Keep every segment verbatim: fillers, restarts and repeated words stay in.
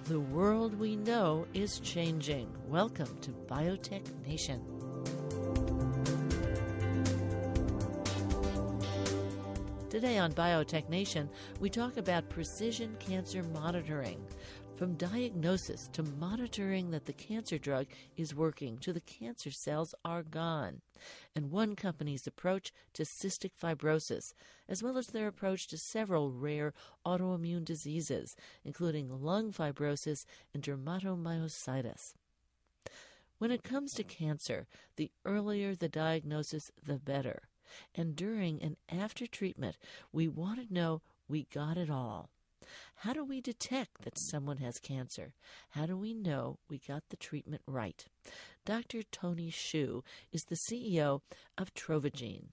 The world we know is changing. Welcome to Biotech Nation. Today on Biotech Nation, we talk about precision cancer monitoring. From diagnosis to monitoring that the cancer drug is working to the cancer cells are gone. And one company's approach to cystic fibrosis, as well as their approach to several rare autoimmune diseases, including lung fibrosis and dermatomyositis. When it comes to cancer, the earlier the diagnosis, the better. And during and after treatment, we want to know we got it all. How do we detect that someone has cancer? How do we know we got the treatment right? Doctor Tony Xu is the C E O of Trovagene.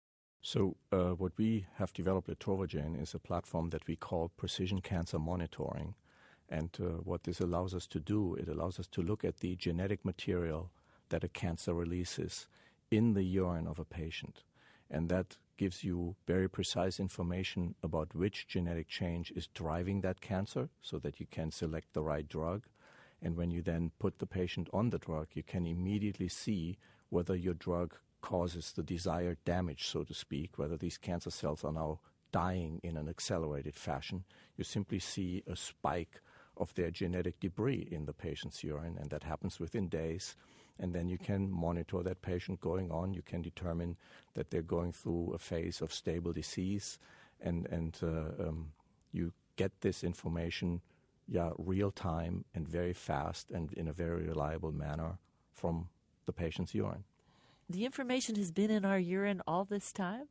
So uh, what we have developed at Trovagene is a platform that we call precision cancer monitoring. And uh, what this allows us to do, it allows us to look at the genetic material that a cancer releases in the urine of a patient. And that gives you very precise information about which genetic change is driving that cancer so that you can select the right drug. And when you then put the patient on the drug, you can immediately see whether your drug causes the desired damage, so to speak, whether these cancer cells are now dying in an accelerated fashion. You simply see a spike of their genetic debris in the patient's urine, and that happens within days. And then you can monitor that patient going on. You can determine that they're going through a phase of stable disease, and and uh, um, you get this information, yeah, real time and very fast and in a very reliable manner from the patient's urine. The information has been in our urine all this time?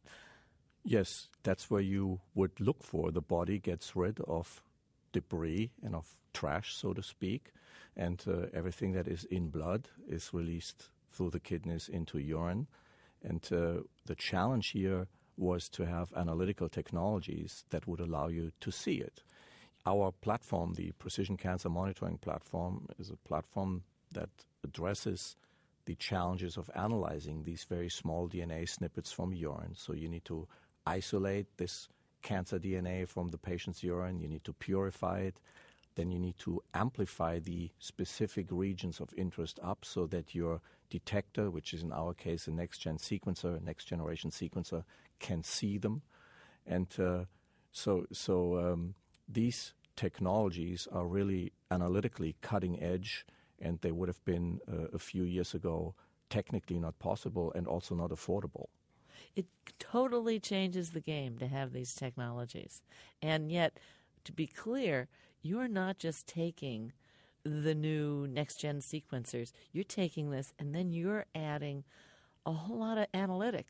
Yes, that's where you would look for. The body gets rid of debris and of trash, so to speak, and uh, everything that is in blood is released through the kidneys into urine. And uh, the challenge here was to have analytical technologies that would allow you to see it. Our platform, the Precision Cancer Monitoring Platform, is a platform that addresses the challenges of analyzing these very small D N A snippets from urine. So you need to isolate this cancer D N A from the patient's urine. You need to purify it. Then you need to amplify the specific regions of interest up so that your detector, which is in our case a next-gen sequencer, a next-generation sequencer, can see them. And uh, so, so um, these technologies are really analytically cutting edge, and they would have been uh, a few years ago technically not possible and also not affordable. It totally changes the game to have these technologies. And yet, to be clear, you're not just taking the new next-gen sequencers. You're taking this and then you're adding a whole lot of analytics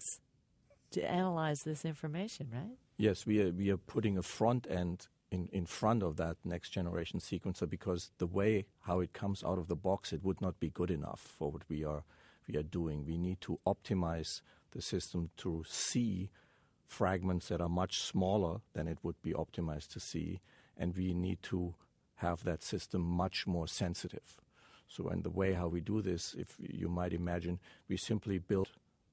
to analyze this information, right? Yes, we are, we are putting a front end in, in front of that next-generation sequencer because the way how it comes out of the box, it would not be good enough for what we are we are doing. We need to optimize the system to see fragments that are much smaller than it would be optimized to see, and we need to have that system much more sensitive. So, and the way how we do this, if you might imagine, we simply build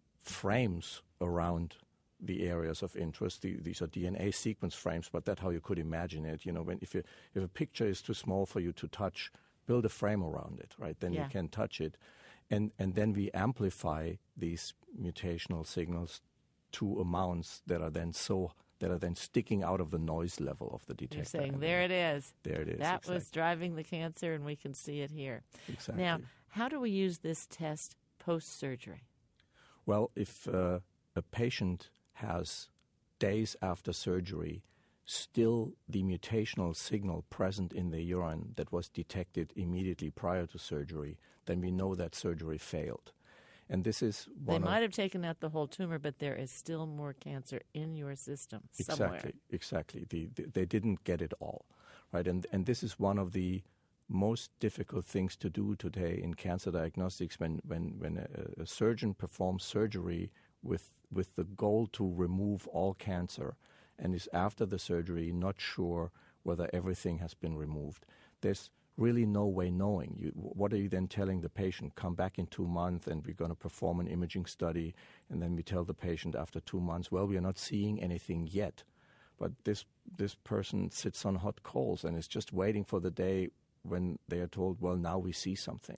frames around the areas of interest. The, these are D N A sequence frames, but that's how you could imagine it. You know, when if you, if a picture is too small for you to touch, build a frame around it, right? Then yeah. you can touch it. And and then we amplify these mutational signals to amounts that are then so that are then sticking out of the noise level of the detector. You're saying, there it is. There it is. That exactly. was driving the cancer, and we can see it here. Exactly. Now, how do we use this test post-surgery? Well, if uh, a patient has days after surgery still the mutational signal present in the urine that was detected immediately prior to surgery, then we know that surgery failed. And this is one They might of, have taken out the whole tumor, but there is still more cancer in your system somewhere. Exactly, exactly. The, the, they didn't get it all, right? And and this is one of the most difficult things to do today in cancer diagnostics when when when a, a surgeon performs surgery with with the goal to remove all cancer and is after the surgery not sure whether everything has been removed. There's really no way knowing. You, what are you then telling the patient? Come back in two months and we're going to perform an imaging study, and then we tell the patient after two months, well, we are not seeing anything yet. But this this person sits on hot coals and is just waiting for the day when they are told, well, now we see something.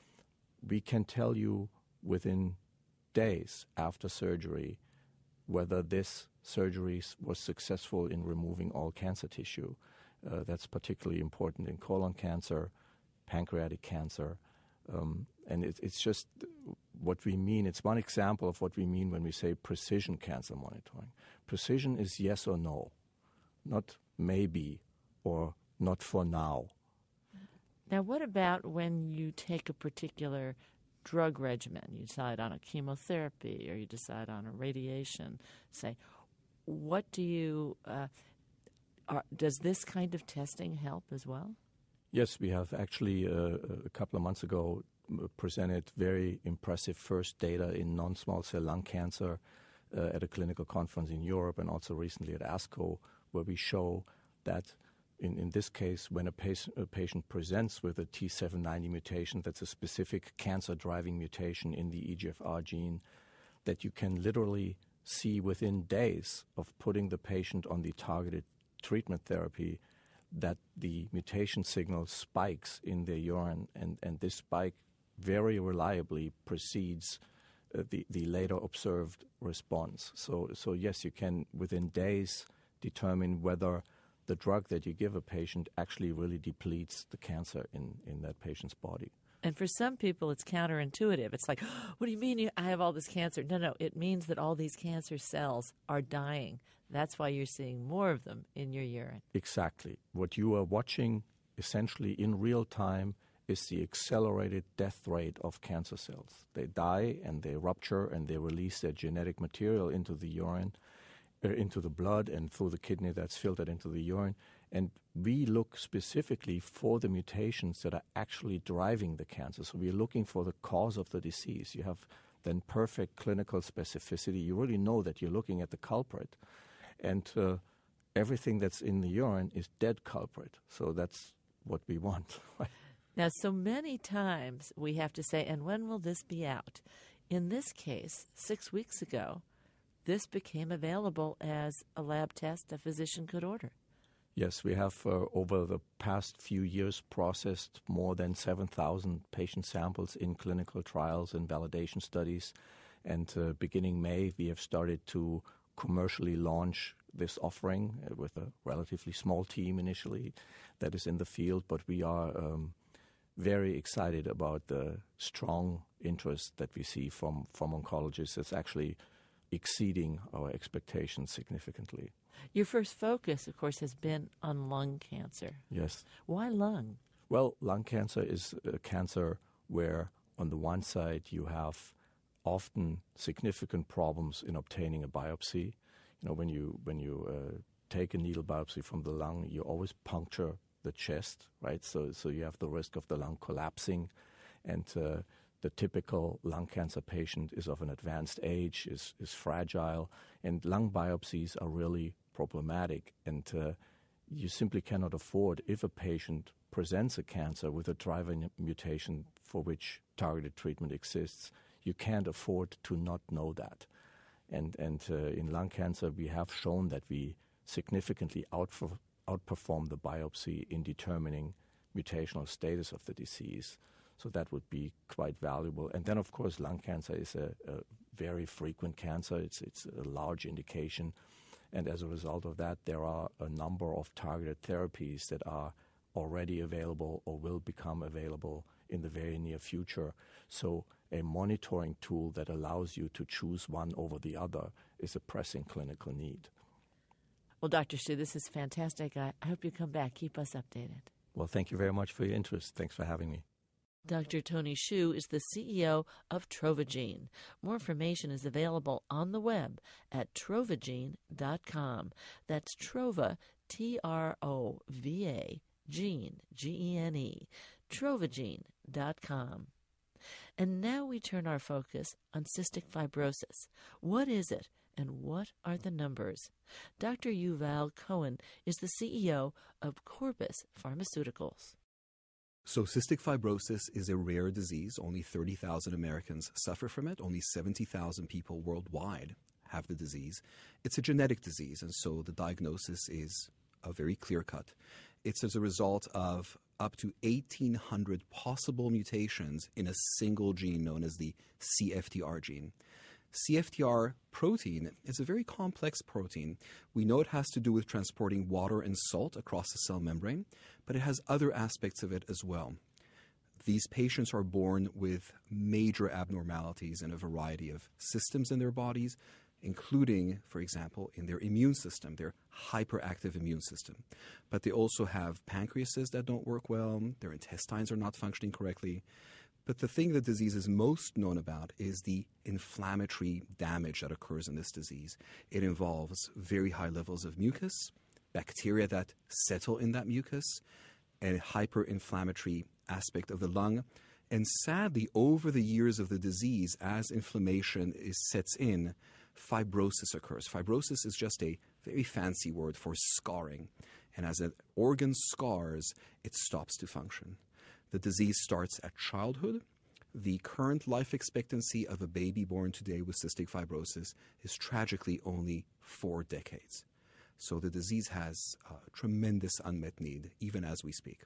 We can tell you within days after surgery whether this surgery was successful in removing all cancer tissue. Uh, that's particularly important in colon cancer, pancreatic cancer, um, and it, it's just what we mean. It's one example of what we mean when we say precision cancer monitoring. Precision is yes or no, not maybe or not for now. Now, what about when you take a particular drug regimen? You decide on a chemotherapy or you decide on a radiation, say, what do you, uh, are, does this kind of testing help as well? Yes, we have actually uh, a couple of months ago presented very impressive first data in non-small cell lung cancer uh, at a clinical conference in Europe and also recently at ASCO, where we show that in, in this case, when a, patient, a patient presents with a T seven ninety mutation, that's a specific cancer-driving mutation in the E G F R gene, that you can literally see within days of putting the patient on the targeted treatment therapy that the mutation signal spikes in their urine, and, and this spike very reliably precedes uh, the, the later observed response. So, so yes, you can within days determine whether the drug that you give a patient actually really depletes the cancer in, in that patient's body. And for some people, it's counterintuitive. It's like, what do you mean you, I have all this cancer? No, no, it means that all these cancer cells are dying. That's why you're seeing more of them in your urine. Exactly. What you are watching essentially in real time is the accelerated death rate of cancer cells. They die and they rupture and they release their genetic material into the urine, uh, into the blood and through the kidney that's filtered into the urine. And we look specifically for the mutations that are actually driving the cancer. So we're looking for the cause of the disease. You have then perfect clinical specificity. You really know that you're looking at the culprit. And uh, everything that's in the urine is dead culprit. So that's what we want. Now, so many times we have to say, and when will this be out? In this case, six weeks ago, this became available as a lab test a physician could order. Yes, we have uh, over the past few years processed more than seven thousand patient samples in clinical trials and validation studies. And uh, beginning May, we have started to commercially launch this offering uh, with a relatively small team initially that is in the field. But we are um, very excited about the strong interest that we see from, from oncologists. It's actually exceeding our expectations significantly. Your first focus, of course, has been on lung cancer. Yes. Why lung? Well, lung cancer is a cancer where, on the one side, you have often significant problems in obtaining a biopsy. You know, when you when you uh, take a needle biopsy from the lung, you always puncture the chest, right? So so you have the risk of the lung collapsing, and uh, the typical lung cancer patient is of an advanced age, is is fragile, and lung biopsies are really problematic. And uh, you simply cannot afford, if a patient presents a cancer with a driver mutation for which targeted treatment exists, you can't afford to not know that. And and uh, in lung cancer, we have shown that we significantly outf- outperform the biopsy in determining mutational status of the disease. So that would be quite valuable. And then, of course, lung cancer is a, a very frequent cancer. It's it's a large indication. And as a result of that, there are a number of targeted therapies that are already available or will become available in the very near future. So a monitoring tool that allows you to choose one over the other is a pressing clinical need. Well, Doctor Hsu, this is fantastic. I hope you come back. Keep us updated. Well, thank you very much for your interest. Thanks for having me. Doctor Tony Hsu is the C E O of Trovagene. More information is available on the web at trovagene dot com. That's Trova, T R O V A, Gene, G E N E, trovagene dot com. And now we turn our focus on cystic fibrosis. What is it, and what are the numbers? Doctor Yuval Cohen is the C E O of Corbus Pharmaceuticals. So cystic fibrosis is a rare disease. Only thirty thousand Americans suffer from it. Only seventy thousand people worldwide have the disease. It's a genetic disease, and so the diagnosis is uh, very clear-cut. It's as a result of up to eighteen hundred possible mutations in a single gene known as the C F T R gene. C F T R protein is a very complex protein. We know it has to do with transporting water and salt across the cell membrane, but it has other aspects of it as well. These patients are born with major abnormalities in a variety of systems in their bodies, including, for example, in their immune system, their hyperactive immune system. But they also have pancreases that don't work well, their intestines are not functioning correctly. But the thing the disease is most known about is the inflammatory damage that occurs in this disease. It involves very high levels of mucus, bacteria that settle in that mucus, a hyperinflammatory aspect of the lung. And sadly, over the years of the disease, as inflammation is, sets in, fibrosis occurs. Fibrosis is just a very fancy word for scarring. And as an organ scars, it stops to function. The disease starts at childhood. The current life expectancy of a baby born today with cystic fibrosis is tragically only four decades. So the disease has a tremendous unmet need, even as we speak.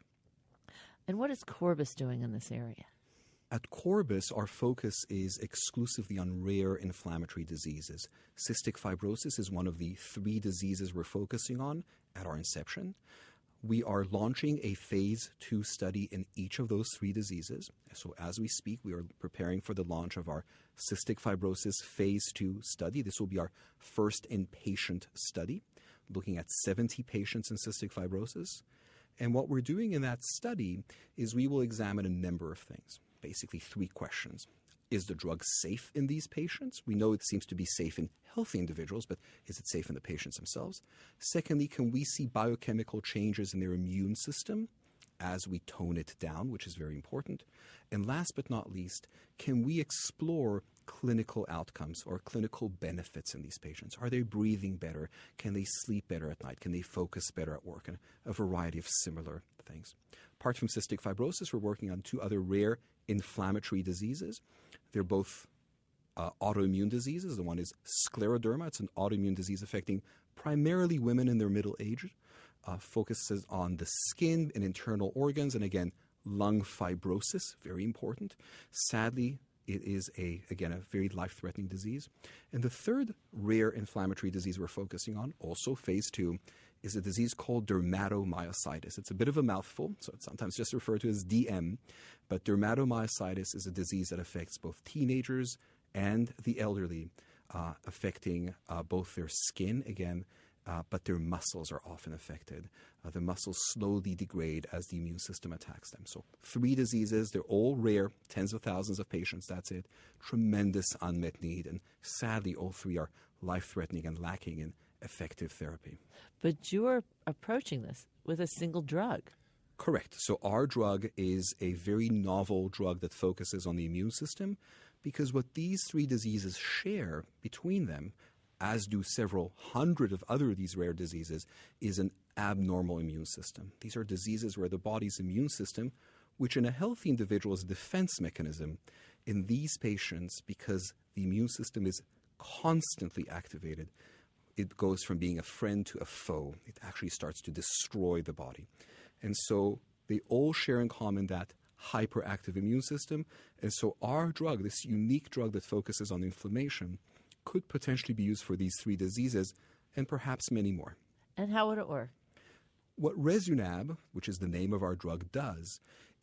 And what is Corbus doing in this area? At Corbus, our focus is exclusively on rare inflammatory diseases. Cystic fibrosis is one of the three diseases we're focusing on at our inception. We are launching a phase two study in each of those three diseases. So as we speak, we are preparing for the launch of our cystic fibrosis phase two study. This will be our first inpatient study, looking at seventy patients in cystic fibrosis. And what we're doing in that study is we will examine a number of things, basically three questions. Is the drug safe in these patients? We know it seems to be safe in healthy individuals, but is it safe in the patients themselves? Secondly, can we see biochemical changes in their immune system as we tone it down, which is very important? And last but not least, can we explore clinical outcomes or clinical benefits in these patients? Are they breathing better? Can they sleep better at night? Can they focus better at work? And a variety of similar things. Apart from cystic fibrosis, we're working on two other rare inflammatory diseases. They're both uh, autoimmune diseases. The one is scleroderma. It's an autoimmune disease affecting primarily women in their middle age. Uh, focuses on the skin and internal organs, and again, lung fibrosis, very important. Sadly, it is, a again, a very life-threatening disease. And the third rare inflammatory disease we're focusing on, also phase two, is a disease called dermatomyositis. It's a bit of a mouthful, so it's sometimes just referred to as D M, but dermatomyositis is a disease that affects both teenagers and the elderly, uh, affecting uh, both their skin, again, uh, but their muscles are often affected. Uh, the muscles slowly degrade as the immune system attacks them. So three diseases, they're all rare, tens of thousands of patients, that's it. Tremendous unmet need, and sadly all three are life-threatening and lacking in effective therapy. But you're approaching this with a single drug. Correct. So our drug is a very novel drug that focuses on the immune system, because what these three diseases share between them, as do several hundred of other of these rare diseases, is an abnormal immune system. These are diseases where the body's immune system, which in a healthy individual is a defense mechanism, in these patients, because the immune system is constantly activated, it goes from being a friend to a foe. It actually starts to destroy the body. And so they all share in common that hyperactive immune system. And so our drug, this unique drug that focuses on inflammation, could potentially be used for these three diseases and perhaps many more. And how would it work? What Rezunab, which is the name of our drug, does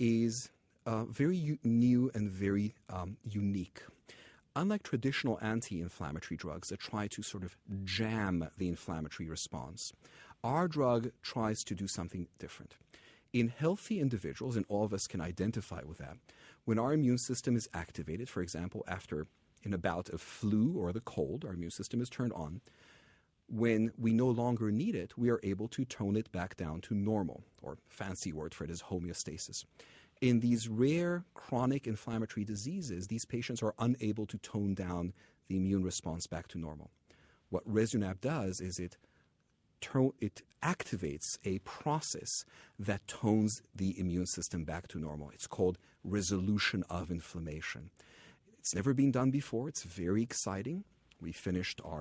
is uh, very u- new and very um, unique. Unlike traditional anti-inflammatory drugs that try to sort of jam the inflammatory response, our drug tries to do something different. In healthy individuals, and all of us can identify with that, when our immune system is activated, for example, after in a bout of flu or the cold, our immune system is turned on. When we no longer need it, we are able to tone it back down to normal, or fancy word for it is homeostasis. In these rare chronic inflammatory diseases, these patients are unable to tone down the immune response back to normal. What Rezunab does is it to- it activates a process that tones the immune system back to normal. It's called resolution of inflammation. It's never been done before. It's very exciting. We finished our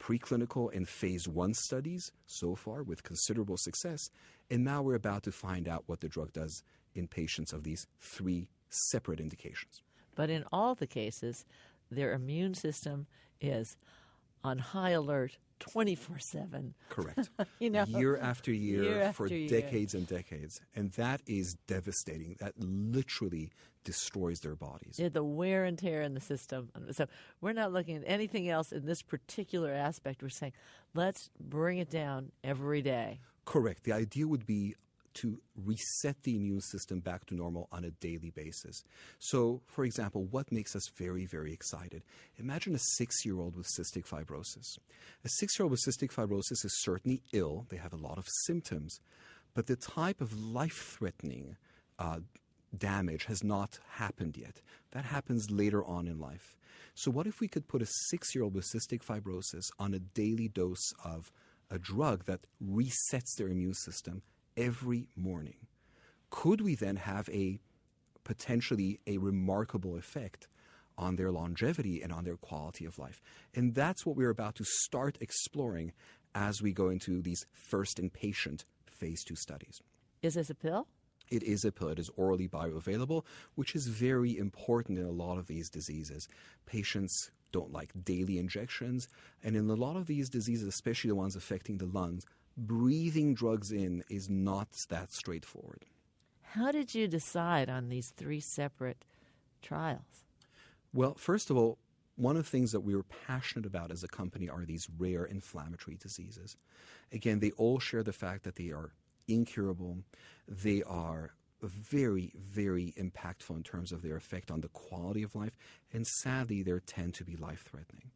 preclinical and phase one studies so far with considerable success, and now we're about to find out what the drug does in patients of these three separate indications. But in all the cases, their immune system is on high alert twenty-four seven. Correct. you know, year after year, year for after year. decades and decades. And that is devastating. That literally destroys their bodies. Yeah, the wear and tear in the system. So we're not looking at anything else in this particular aspect. We're saying, let's bring it down every day. Correct. The idea would be to reset the immune system back to normal on a daily basis. So, for example, what makes us very, very excited? Imagine a six-year-old with cystic fibrosis. A six-year-old with cystic fibrosis is certainly ill. They have a lot of symptoms. But the type of life-threatening uh, damage has not happened yet. That happens later on in life. So what if we could put a six-year-old with cystic fibrosis on a daily dose of a drug that resets their immune system every morning? Could we then have a potentially a remarkable effect on their longevity and on their quality of life? And that's what we're about to start exploring as we go into these first in-patient phase two studies. Is this a pill? It is a pill. It is orally bioavailable, which is very important in a lot of these diseases. Patients don't like daily injections, and in a lot of these diseases, especially the ones affecting the lungs, breathing drugs in is not that straightforward. How did you decide on these three separate trials? Well, first of all, one of the things that we were passionate about as a company are these rare inflammatory diseases. Again, they all share the fact that they are incurable. They are very, very impactful in terms of their effect on the quality of life, and sadly, they tend to be life-threatening.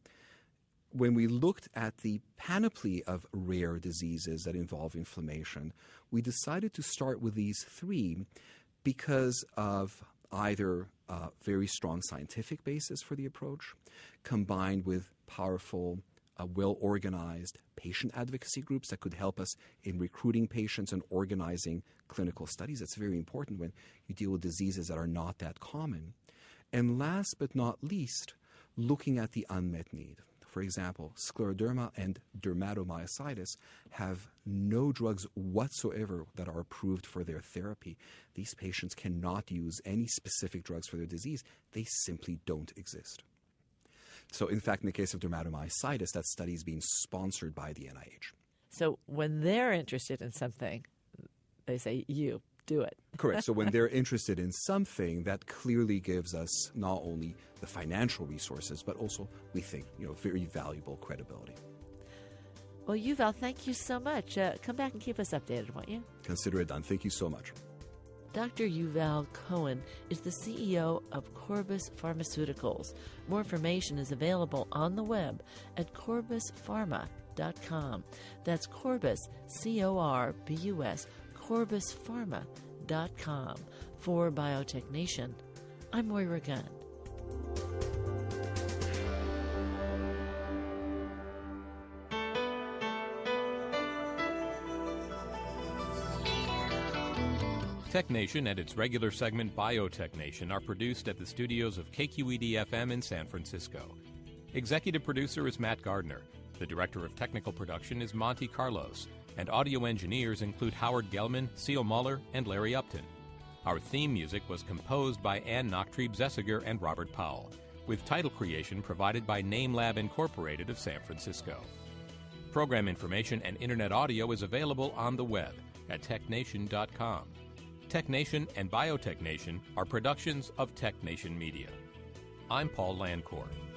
When we looked at the panoply of rare diseases that involve inflammation, we decided to start with these three because of either a very strong scientific basis for the approach, combined with powerful, uh, well-organized patient advocacy groups that could help us in recruiting patients and organizing clinical studies. That's very important when you deal with diseases that are not that common. And last but not least, looking at the unmet need. For example, scleroderma and dermatomyositis have no drugs whatsoever that are approved for their therapy. These patients cannot use any specific drugs for their disease. They simply don't exist. So, in fact, in the case of dermatomyositis, that study is being sponsored by the N I H. So when they're interested in something, they say, you, do it. Correct. So when they're interested in something, that clearly gives us not only the financial resources, but also, we think, you know, very valuable credibility. Well, Yuval, thank you so much. Uh, come back and keep us updated, won't you? Consider it done. Thank you so much. Doctor Yuval Cohen is the C E O of Corbus Pharmaceuticals. More information is available on the web at corbus pharma dot com. That's Corbus, C O R B U S, corbus pharma dot com. For Biotech Nation, I'm Moira Gunn. Tech Nation and its regular segment Biotech Nation are produced at the studios of K Q E D F M in San Francisco. Executive producer is Matt Gardner. The director of technical production is Monty Carlos. And audio engineers include Howard Gelman, Seal Muller, and Larry Upton. Our theme music was composed by Ann Nachtrieb-Zessiger and Robert Powell, with title creation provided by NameLab Incorporated of San Francisco. Program information and internet audio is available on the web at tech nation dot com. Tech Nation and Biotech Nation are productions of Tech Nation Media. I'm Paul Landcore.